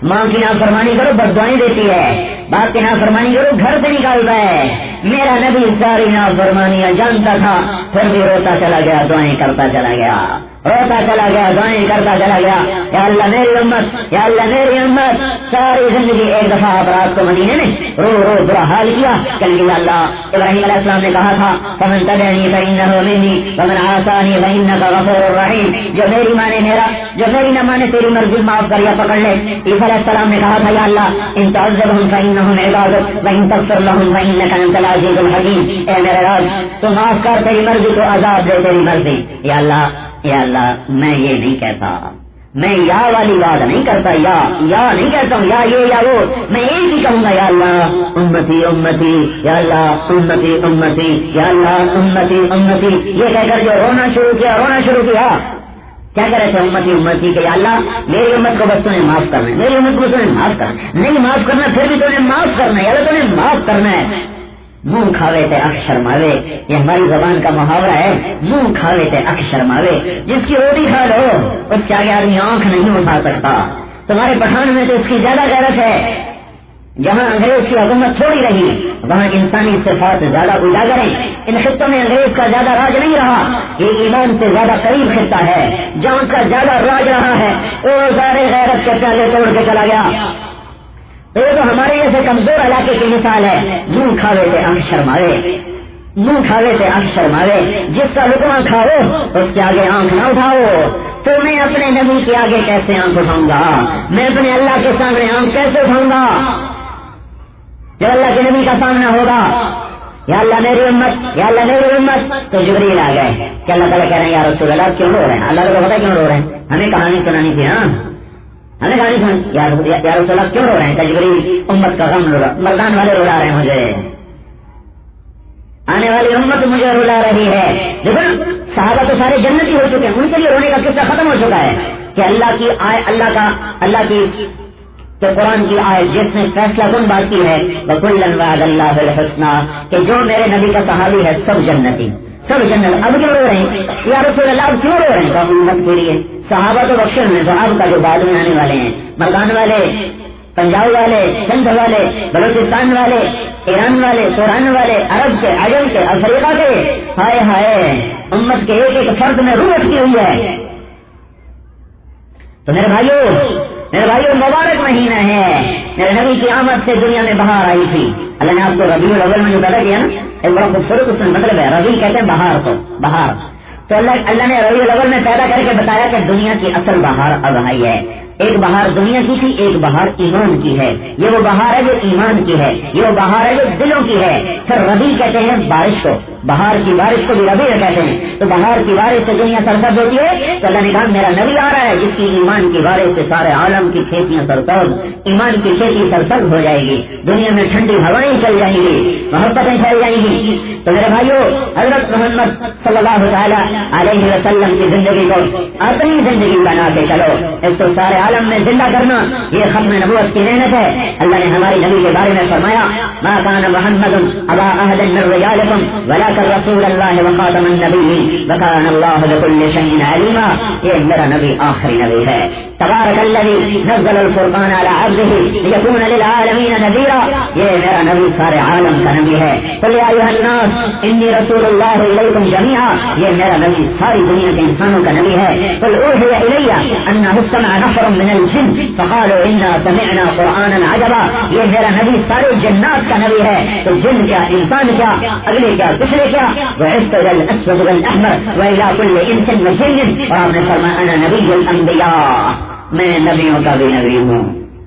ماں کی نافرمانی کرو بد دعائیں دیتی ہے، باپ کی نافرمانی کرو گھر سے نکالتا ہے۔ میرا نبی ساری نافرمانیاں جانتا تھا، پھر بھی روتا چلا گیا، دعائیں کرتا چلا گیا، روتا چلا گیا، دعائیں کرتا چلا گیا، یا اللہ میری امت، یا اللہ میری امت۔ ساری زندگی ایک دفعہ آپ رات کو مدینے میں رو رو برا حال کیا، کہ یا اللہ، ابراہیم علیہ السلام نے کہا تھا فمن تبعنی فإنہ منی ومن عصانی فإنک غفور رحیم، جو میری مانے میرا، جو میری نہ مانے تیری مرضی، معاف کر یا پکڑ لے۔ عیسیٰ علیہ السلام نے کہا تھا یا اللہ ان تعذبهم فإنهم عبادک وإن تغفر لهم فإنک انت العزیز الحکیم، اے میرے رب تو معاف کر، تیری مرضی تو عذاب دے، تیری مرضی۔ یا اللہ، یا اللہ میں یہ نہیں کہتا، میں یا والی بات نہیں کرتا، یا یا نہیں کہتا ہوں، یا یہ یا وہ، میں ایک ہی کہوں گا یا اللہ امتی امتی، یا اللہ امتی امتی، یا اللہ امتی امتی۔ یہ کہہ کر جو رونا شروع کیا، رونا شروع کیا، کیا کہہ رہے تھے امتی امتی کہ یا اللہ میری امت کو بس تو نے معاف کرنا ہے، میری امت کو تو نے معاف کرنا، نہیں معاف کرنا پھر بھی تو نے معاف کرنا ہے، یا اللہ تو نے معاف کرنا ہے۔ منہ کھاوے تے اکھ شرماوے، یہ ہماری زبان کا محاورہ ہے، منہ کھاوے تے اکھ شرماوے۔ جس کی روٹی کھا لو اس کے آگے آدمی آنکھ نہیں اٹھا سکتا۔ تمہارے پٹھان میں تو اس کی زیادہ غیرت ہے، جہاں انگریز کی حکومت تھوڑی رہی وہاں انسانی صفات زیادہ اجاگر ہیں۔ ان خطوں میں انگریز کا زیادہ راج نہیں رہا، یہ ایمان سے زیادہ قریب خطہ ہے جہاں کا زیادہ راج رہا ہے، وہ سارے غیرت کے پیالے توڑ کے چلا گیا۔ تو یہ تو ہمارے جیسے کمزور علاقے کی مثال ہے، منہ کھاوے تھے آنکھ شرماوے، منہ کھاوے تھے آنکھ شرماوے۔ جس کا لقمہ کھاؤ اس کے آگے آنکھ نہ اٹھاؤ۔ تو میں اپنے نبی کے آگے کیسے آنکھ اٹھاؤں گا؟ میں اپنے اللہ کے سامنے آنکھ کیسے اٹھاؤں گا جب اللہ کے نبی کا سامنا ہوگا؟ یا اللہ میری امت، یا اللہ میری امت۔ تو جبریل آ گئے کہ اللہ تعالیٰ کہہ رہے ہیں یا رسول اللہ کیوں رو رہے ہیں؟ اللہ کو پتا کیوں رو رہے ہیں، ہمیں کہانی سنانی تھی نا، ہمیں کہانی سن یا رسول اللہ کیوں رو رہے ہیں؟ جبریل امت کا غم رو، مردان والے رلا رہے ہیں، مجھے آنے والی امت مجھے رلا رہی ہے۔ دیکھو صحابہ تو سارے جنتی ہو چکے ہیں، ان کے لیے رونے کا قصہ ختم ہو چکا ہے کہ اللہ کی آئے، اللہ کا اللہ کی تو قرآن کی آیت جس نے فیصلہ کن بات کی ہے وَكُلًّا وَعَدَ اللَّهُ الْحُسْنَىٰ، کہ جو میرے نبی کا صحابی ہے سب جنتی، سب جنت۔ اب کیوں رو رہے ہیں یا رسول اللہ، اب کیوں رو رہے ہیں؟ تو امت کے لیے صحابہ تو بخشے ہوئے، صحابہ کا جو بعد میں آنے والے ہیں، مردان والے، پنجاب والے، سندھ والے، بلوچستان والے، ایران والے، سوران والے، عرب کے، عجم کے، افریقہ کے، ہائے ہائے امت کے ایک ایک فرد میں روح اٹھتی ہوئی ہے۔ تو میرے بھائیوں، میرے بھائیوں مبارک مہینہ ہے، میرے نبی کی آمد سے دنیا میں بہار آئی تھی۔ اللہ نے آپ کو ربیع الاول میں جو پیدا کیا نا، ایک بڑا خوبصورت اس میں مطلب ہے، ربیع کہتے ہیں بہار کو، بہار۔ تو اللہ اللہ نے ربیع الاول میں پیدا کر کے بتایا کہ دنیا کی اصل بہار اب آئی ہے۔ ایک بہار دنیا کی تھی، ایک بہار ایمان کی ہے۔ یہ وہ بہار ہے جو ایمان کی ہے، یہ وہ بہار ہے جو دلوں کی ہے۔ پھر ربیع کہتے ہیں بارش کو، بہار کی بارش کو بھی ربیع کہتے ہیں۔ تو بہار کی بارش سے دنیا سرسبز ہوتی ہے، تو اللہ نے کہا میرا نبی آ رہا ہے جس کی ایمان کی بارش سے سارے عالم کی کھیتیاں سرسبز، ایمان کی کھیتی سرسبز ہو جائے گی، دنیا میں ٹھنڈی ہوائیں چل جائیں گی، محبتیں پھیل جائیں گی۔ تو میرے بھائیوں، حضرت محمد صلی اللہ تعالی علیہ وسلم کی زندگی کو اپنی زندگی بنا کے چلو، اس کو سارے عالم میں زندہ کرنا یہ ختم نبوت کی محنت ہے۔ اللہ نے ہماری نبی کے بارے میں فرمایا ما كان محمد ابا احد من رجالكم ولكن رسول الله وخاتم النبيين وكان الله بكل شيء عليما۔ یہ میرا نبی آخری نبی ہے۔ تبارک الذی نزل الفرقان على عبده ليكون للعالمين نذيرا، یہ میرا نبی سارے عالم کا نبی ہے۔ قل يا ايها الناس انی رسول الله اليكم جميعا، یہ میرا نبی ساری دنیا کے انسانوں کا نبی ہے۔ قل اوحي الي انه استمع نفر من الجن فقالوا انا سمعنا قرانا عجبا، یہ میرا نبی سارے جنات کا نبی ہے۔ تو جن کیا، انسان کیا، اگلے کیا، پچھلے کیا، وعثت الاسود والاحمر والى كل انس وجن، اور آپ نے فرمایا انا نبی الانبیاء، میں نبیوں کا بھی نبی ہوں۔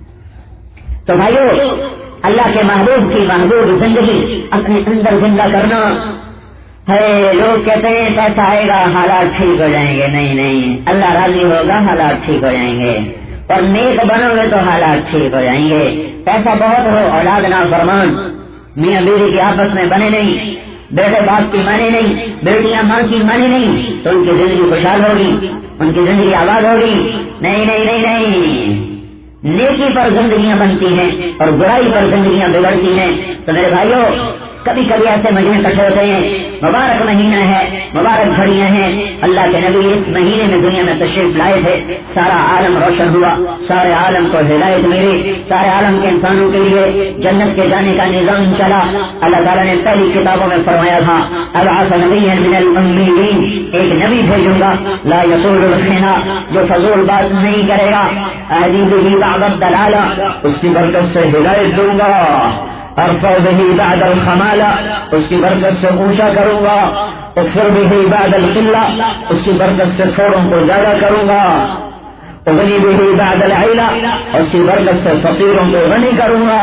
تو بھائیو، اللہ کے محبوب کی محبوب زندگی اپنے اندر زندہ کرنا ہے۔ لوگ کہتے ہیں پیسہ آئے گا حالات ٹھیک ہو جائیں گے، نہیں نہیں، اللہ راضی ہوگا حالات ٹھیک ہو جائیں گے، اور نیک بنو گے تو حالات ٹھیک ہو جائیں گے۔ پیسہ بہت ہو، اولاد نافرمان، میاں بیوی کی آپس میں بنے نہیں، بیٹے باپ کی مانے نہیں، بیٹیاں ماں کی مانے نہیں، تو ان کی زندگی خوشحال ہوگی، ان کی زندگی آباد ہوگی؟ نہیں نہیں نہیں نہیں، نیکی پر زندگیاں بنتی ہیں اور برائی پر زندگیاں بگڑتی ہیں۔ تو میرے بھائیوں، کبھی کبھی ایسے مہینے کٹھے ہوتے ہیں، مبارک مہینہ ہے، مبارک گھڑیاں ہیں، اللہ کے نبی اس مہینے میں دنیا میں تشریف لائے تھے، سارا عالم روشن ہوا، سارے عالم کو ہدایت ملی، سارے عالم کے انسانوں کے لیے جنت کے جانے کا نظام چلا۔ اللہ تعالیٰ نے پہلی کتابوں میں فرمایا تھا ابعث نبیا من الامیین، ایک نبی بھیجوں گا لا یقول الخنا، جو فضول بات نہیں کرے گا، اہدی به بعد الضلالہ، اس کی برکت سے ہدایت دوں گا، ارفع به بعد الخمالہ، اس کی برکت سے اونچا کروں گا، اغفر به بعد القلہ، اس کی برکت سے تھوڑوں کو زیادہ کروں گا، اغنی به بعد العیلہ، اس کی برکت سے فقیروں کو غنی کروں گا،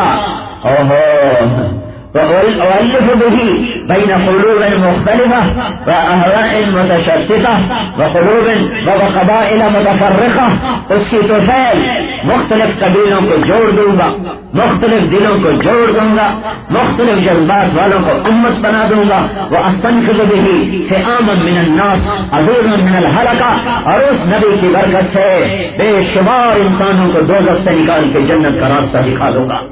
اوہو وَأَلِّفُ بِهِ بَيْنَ قُلُوبٍ مُخْتَلِفَةٍ وَأَهْوَاءٍ مُتَشَتِّتَةٍ وَقُلُوبٍ وَقَبَائِلَ مُتَفَرِّقَةٍ، اس کی تو فیل مختلف قبیلوں کو جوڑ دوں گا، مختلف دلوں کو جوڑ دوں گا، مختلف جذبات والوں کو امت بنا دوں گا، وَأَسْتَنْقِذُ بِهِ فِئَامًا مِنَ النَّاسِ عَظِيمًا مِنَ الْهَلَكَةِ، اور اس نبی کی برکت سے بے شمار انسانوں کو دوزخ سے نکال کے جنت کا راستہ دکھا دوں گا۔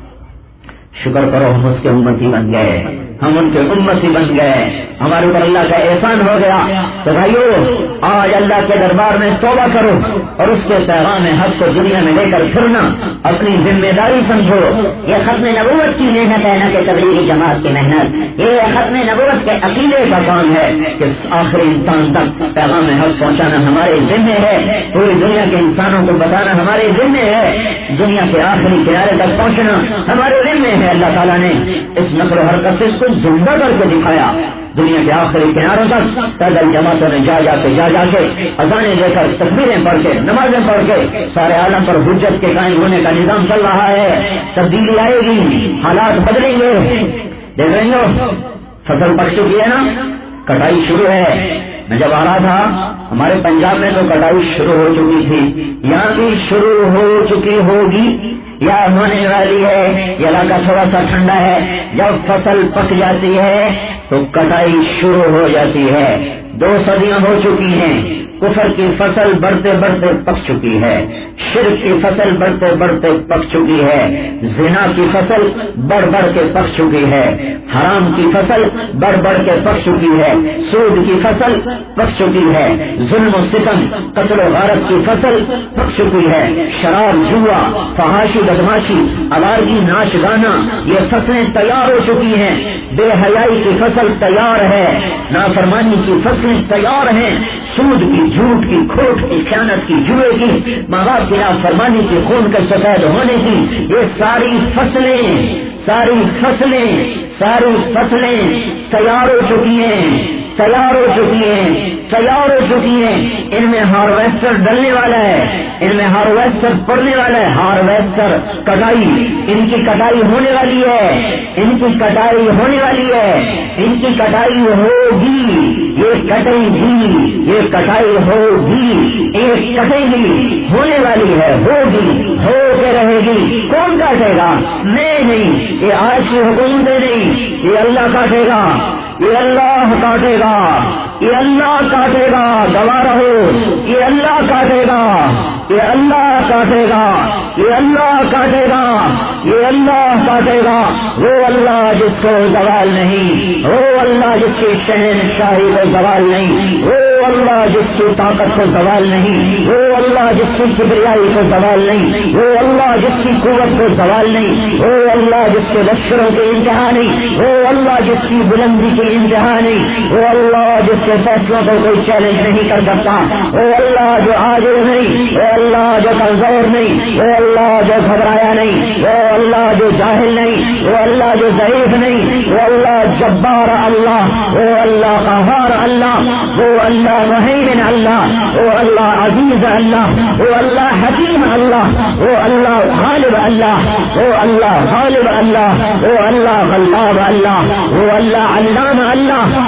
شکر کرو ہم اس کے امتی بن گئے، ہم ان کے امتی بن گئے، ہمارے اوپر اللہ کا احسان ہو گیا۔ تو بھائیو آج اللہ کے دربار میں توبہ کرو اور اس کے پیغام حق کو دنیا میں لے کر پھرنا اپنی ذمہ داری سمجھو۔ یہ ختم نبوت کی محنت ہے، نہ کہ تبلیغی جماعت کی محنت، یہ ختم نبوت کے عقیدے کا کام ہے کہ آخری انسان تک پیغام حق پہنچانا ہمارے ذمہ ہے، پوری دنیا کے انسانوں کو بتانا ہمارے ذمہ ہے، دنیا کے آخری کنارے تک پہنچنا ہمارے ذمہ ہے۔ اللہ تعالیٰ نے اس نقل و حرکت سے اس کو زندہ کر کے دکھایا، دنیا کے آخری کناروں تک پیدل جماعتوں نے جا جا کے جا جا کے اذانیں دے کر تکبیریں پڑھ کے نمازیں پڑھ کے سارے عالم پر حجت کے قائم ہونے کا نظام چل رہا ہے۔ تبدیلی آئے گی، حالات بدلیں گے۔ دیکھ رہی ہو فصل پک چکی ہے نا، کٹائی شروع ہے۔ میں جب آ رہا تھا ہمارے پنجاب میں تو کٹائی شروع ہو چکی تھی، یہاں بھی شروع ہو چکی ہوگی یا ہونے والی ہے۔ یہ علاقہ تھوڑا سا ٹھنڈا ہے، جب فصل پک جاتی ہے تو کٹائی شروع ہو جاتی ہے۔ دو صدیاں ہو چکی ہیں، کفر کی فصل بڑھتے بڑھتے پک چکی ہے، شرک کی فصل بڑھتے بڑھتے پک چکی ہے، زنا کی فصل بڑھ بڑھ کے پک چکی ہے، حرام کی فصل بڑھ بڑھ کے پک چکی ہے، سود کی فصل پک چکی ہے، ظلم و ستم قتل و غارت کی فصل پک چکی ہے، شراب جوا فحاشی بدماشی آوارگی ناچ گانا یہ فصلیں تیار ہو چکی ہیں، بے حیائی کی فصل تیار ہے، نافرمانی کی فصلیں تیار ہیں، سود کی جھوٹ کی کھوٹ کی خیانت کی جوئے کی ماں باپ کی نافرمانی کی خون کے سفید ہونے کی یہ ساری فصلیں ساری فصلیں ساری فصلیں تیار ہو چکی ہیں تیار ہو چکی ہیں تیار ہو چکی ہیں ان میں ہارویسٹر ڈلنے والا ہے، ان میں ہارویسٹر پڑنے والا ہے، ہارویسٹر کٹائی ان کی کٹائی ہونے والی ہے، ان کی کٹائی ہونے والی ہے، ان کی کٹائی ہوگی، یہ کٹیں گی، یہ کٹائی ہوگی، ایک کٹیں گی، ہونے والی ہے، ہوگی، ہو کے رہے گی۔ کون کاٹے گا؟ میں نہیں، یہ آج کی حکومتیں نہیں، یہ اللہ کاٹے گا، یہ اللہ کاٹے گا، یہ اللہ کاٹے گا، گواہ رہو، یہ اللہ کاٹے گا، یہ اللہ کاٹے گا، یہ اللہ کاٹے گا، یہ اللہ کاٹے گا۔ وہ اللہ جس کو زوال نہیں، وہ اللہ جس کی شہنشاہی کو زوال نہیں، وہ اللہ جس کی طاقت کو زوال نہیں، وہ اللہ جس کی کبریائی کو زوال نہیں، وہ اللہ جس کی قوت کو زوال نہیں، وہ اللہ جس کے لشکروں کے انتہا نہیں، وہ اللہ جس کی بلندی کی انتہا نہیں، وہ اللہ جس کے فیصلوں کو کوئی چیلنج نہیں کر سکتا، وہ اللہ جو عاجز نہیں، وہ اللہ جو کمزور نہیں، وہ اللہ جو گھبرایا نہیں، وہ اللہ جو جاہل نہیں، وہ اللہ جو ضعیف نہیں، وہ اللہ جبار اللہ، وہ اللہ قہار اللہ، وہ اللہ مہیمن اللہ، وہ اللہ عزیز اللہ، وہ اللہ حکیم اللہ، وہ اللہ غالب اللہ، وہ اللہ غالب اللہ، وہ اللہ غلاب اللہ، وہ اللہ علام اللہ، وہ اللہ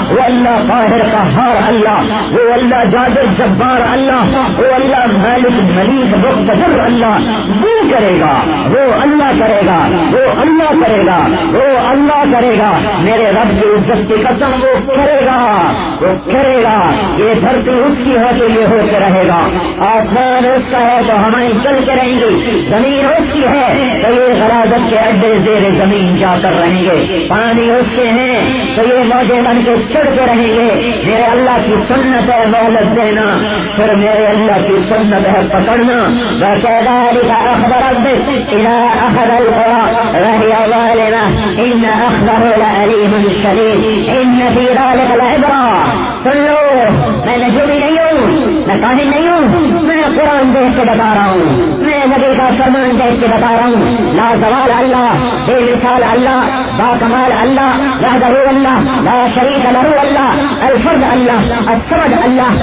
اللہ قاہر قہار اللہ، وہ اللہ جابر جبار اللہ، وہ اللہ مالک ملیک مقتدر اللہ، وہ کرے گا، وہ اللہ کرے گا، وہ اللہ کرے گا، وہ اللہ کرے گا، میرے رب کی عزت کی قسم وہ کرے گا، وہ کرے گا۔ یہ دھرتی اس کی ہے تو یہ ہو کے رہے گا، آسمان اس کا ہے تو ہمیں چل کے رہیں گے، زمین اس کی ہے تو یہ غلاظت کے اڈے زیر زمین جا کر رہیں گے، پانی اس کے ہیں تو یہ موجے بن کے چڑھ کے رہیں گے۔ میرے اللہ کی سنت ہے مہلت دینا، پھر میرے اللہ کی سنت ہے پکڑنا۔ وَكَذَلِكَ أَخْذُ رَبِّكَ إِذَا أَخَذَ الْقُرَىٰ وَهِيَ ظَالِمَةٌ إِنَّ أَخْذَهُ لَأَلِيمٌ شَدِيدٌ إِنَّ فِي ذَلِكَ لَعِبْرَةً۔ سن لو، میں نجومی نہیں ہوں، میں کاہن نہیں ہوں، میں قرآن دیکھ کے بتا رہا ہوں، میں نبی کا فرمان دیکھ کے بتا رہا ہوں۔ لا زوال اللہ، بے مثال اللہ، با کمال اللہ، وحدہ اللہ، لا شریک لہ اللہ، الفرد اللہ، الصمد اللہ،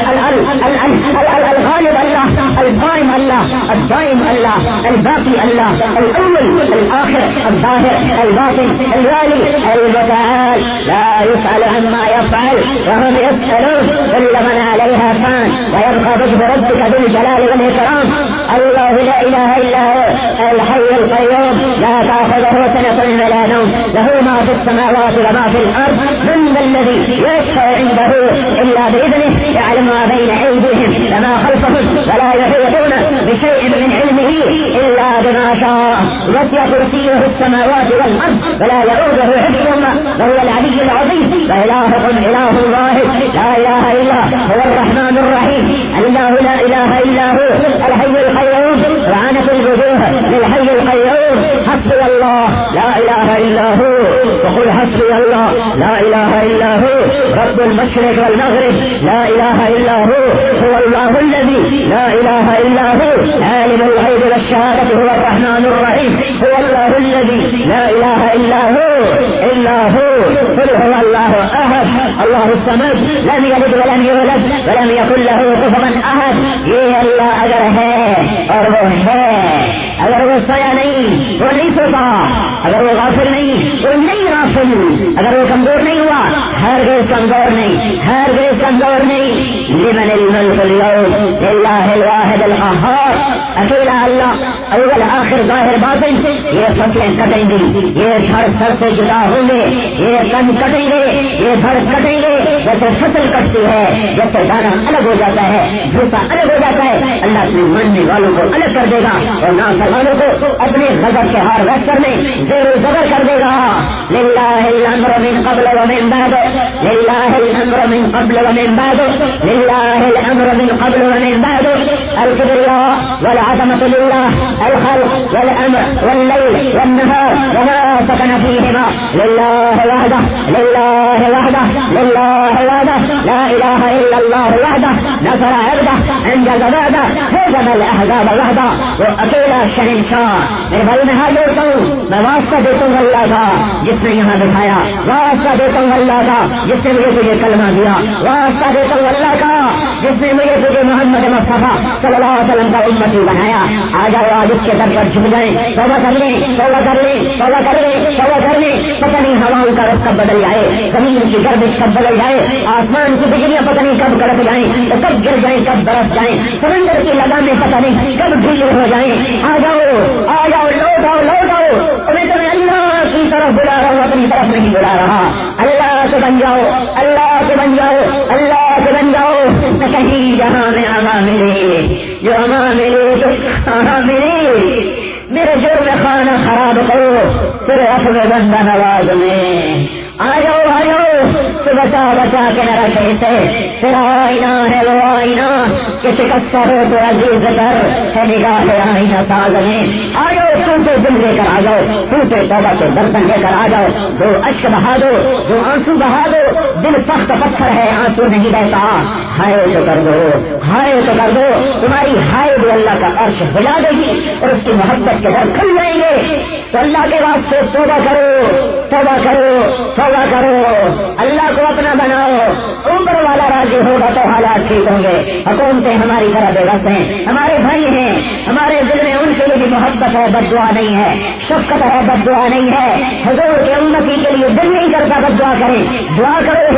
الغالب اللہ، القائم اللہ، الدائم اللہ، الباقی اللہ، الاول الاخر، الظاہر الباطن الوالي المتعال، لا يسأل عما يفعل وهم يسألون، كل من عليها فان ويبقى وجه ربك ذو الجلال والإكرام۔ الله لا إله إلا هو الحي القيوم لا تأخذه سنة ولا نوم، له ما في السماوات وما في الأرض، من ذا الذي يشفع عنده إلا بإذنه، يعلم ما بين أيديهم وما خلفهم ولا يحيطون بشيء من علمه إلا بما شاء، وسع كرسيه السماوات والأرض ولا يؤوده حفظهما وهو العلي العظيم، وإلهكم إله واحد لا إله إلا هو الرحمن الرحيم، الله لا إله إلا هو الحي القيوم، وعنت الوجوه للحي القيوم، حسبي الله لا إله إلا هو، وقل حسبي الله لا إله إلا هو رب المشرق والمغرب، لا إله إلا هو هو الله الذي لا إله إلا هو عالم الغيب والشهادة هو الرحمن الرحيم، هو الله الذي لا إله إلا هو إلا هو، قل هو الله أحد الله الصمد لم يلد ولم يولد ولم يكن له كفوا أحد۔ یہ اللہ اگر ہے اور وہ ہے، اگر وہ سویا نہیں وہ نہیں سوتا، اگر وہ غافل نہیں وہ نہیں غافل، اگر وہ کمزور نہیں ہوا ہرگز کمزور نہیں، ہرگز کمزور نہیں۔ لمن الملك اليوم للہ الواحد القہار، اکیلا اللہ، اول آخر ظاہر باطن۔ یہ فصلیں کٹیں گی، یہ دھڑ سر سے جدا ہوں گے، یہ کن کٹیں گے، یہ دھڑ کٹیں گے، جیسے فصل کٹتی ہے، جیسے دانا الگ ہو جاتا ہے، بھوسا الگ ہو جاتا ہے، اللہ اپنے ماننے والوں کو الگ کر دے گا اور نافرمانوں کو اپنے غضب کے ہار ویس کرنے زیر و زبر کر دے گا۔ للہ الامر من قبل ومن بعد، للہ الامر من قبل ومن بعد، للہ الامر من قبل ومن بعد، الكبرياء والعظمة لله، الخلق والامر والليل والنهار وما سكن فيهما لله وحده، لله وحده، لله وحده، لا اله الا الله وحده، نصر عبده انجز وعده، هزم الاحزاب وحده، وہ اکیلا شہنشاہ۔ میرے بھائی میں ہاتھ جوڑتا ہوں، میں واسطہ دیتا ہوں اللہ کا جس نے یہاں دکھایا، واسطہ دیتا ہوں اللہ کا جس نے مجھے تجھے کلمہ دیا، واسطہ دیتا ہوں اللہ کا جس نے مجھے تجھے محمد مصطفیٰ صلی اللہ علیہ وسلم کا امتی بنایا۔ آ جاؤ آج اس کے در پر جھک جائیں، توبہ کر لیں، توبہ کر لیں، توبہ کر لیں، توبہ کر لیں۔ پتہ نہیں ہواؤں کا رخ کب بدل جائے، زمین کی گردش کب بدل جائے، آسمان کی بجلیاں پتہ نہیں کب کڑک جائیں، کب گر جائیں، کب برس جائیں، سمندر کی لگامیں پتہ نہیں کب ڈھیلی ہو جائیں۔ آ جاؤ آ جاؤ، لوٹ آؤ لوٹ آؤ، تمہیں تو میں اللہ کی طرف بلا رہا ہوں، اپنی طرف نہیں بلا رہا۔ اللہ سے بن جاؤ، اللہ سے بن جاؤ، اللہ سے بن جاؤ۔ نہ کہیں جہاں میں آگا ملے، جو ہماں ملے تو کہاں ملے، میرے جرم خانہ خراب کرو تیرے اپنے بندہ نواز میں۔ آ جاؤ آ جاؤ، تو بچا بچا کے نہ رکھے سے، تیرا آئینہ ہے وہ آئینہ کہ شکست ہو تو عزیز کر ہے نگاہ آئینہ ساز میں۔ آ جاؤ ٹوٹے دل لے کر آ جاؤ، ٹوٹے توبہ کے برتن لے کر آ جاؤ، دو اشک بہا دو، دو آنسو بہا دو، دل سخت پتھر ہے آنسو نہیں بہتا، ہائے تو کر دو، ہائے تو کر دو، تمہاری ہائے بھی اللہ کا عرش ہلا دے گی اور اس کی محبت کے در کھل جائیں گے۔ تو اللہ کے واسطے توبہ کرو، توبہ کرو، توبہ کرو، اللہ کو اپنا بناؤ، اوپر والا راضی ہوگا تو حالات ٹھیک ہوں گے۔ حکومتیں ہماری طرح بے بس ہیں، ہمارے بھائی ہیں، ہمارے دل میں ان کے لیے بھی محبت ہے، بد دعا نہیں ہے، شفقت ہے، بد دعا نہیں ہے۔ حضور کے امتی کے لیے دل نہیں کرتا بد دعا کریں، دعا کرو ہدایت کی،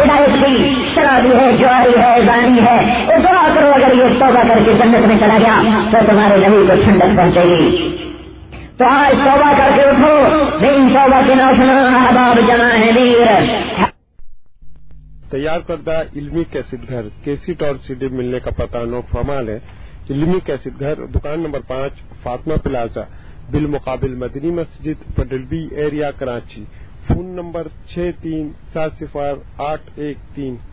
نہیں، شرابی ہے، جواری ہے، زانی ہے، وہ دعا کرو اگر یہ توبہ کر کے جنت میں چلا گیا تو تمہارے نبی کو ٹھنڈک پہنچے گی۔ تو آج توبہ کر کے اٹھو، بن توبہ کے نوشنا احباب جمع ہے ویر۔ تیار کردہ علمی کیسٹ گھر کیسٹ اور سی ڈی ملنے کا پتہ نو فرمان ہے۔ علمی کیسٹ گھر، دکان نمبر پانچ، فاطمہ پلازا، بالمقابل مدنی مسجد، پڈلبی ایریا، کراچی۔ فون نمبر چھ تین سات صفر آٹھ ایک تین۔